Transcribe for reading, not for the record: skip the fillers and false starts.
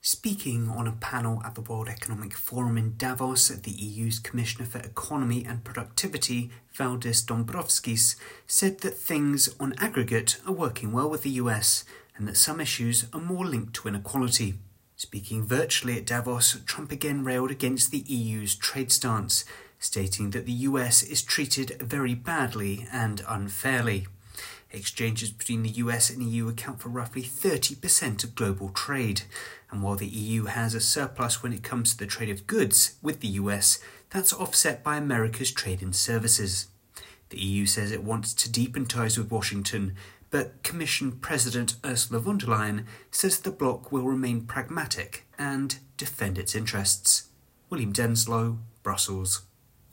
Speaking on a panel at the World Economic Forum in Davos, the EU's Commissioner for Economy and Productivity, Valdis Dombrovskis, said that things, on aggregate, are working well with the US and that some issues are more linked to inequality. Speaking virtually at Davos, Trump again railed against the EU's trade stance, stating that the US is treated very badly and unfairly. Exchanges between the US and EU account for roughly 30% of global trade, and while the EU has a surplus when it comes to the trade of goods with the US, that's offset by America's trade in services. The EU says it wants to deepen ties with Washington, but Commission President Ursula von der Leyen says the bloc will remain pragmatic and defend its interests. William Denslow, Brussels.